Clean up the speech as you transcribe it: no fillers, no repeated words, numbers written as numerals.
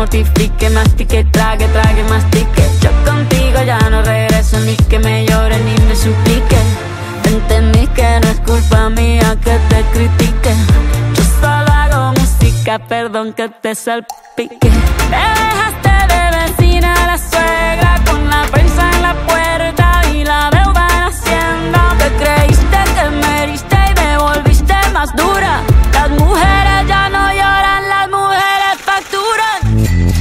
mortifique, mastique, trague, trague, mastique. Yo contigo ya no regreso, ni que me llore ni me suplique. Entendí que no es culpa mía que te critique. Yo solo hago música, perdón que te salpique. Me dejaste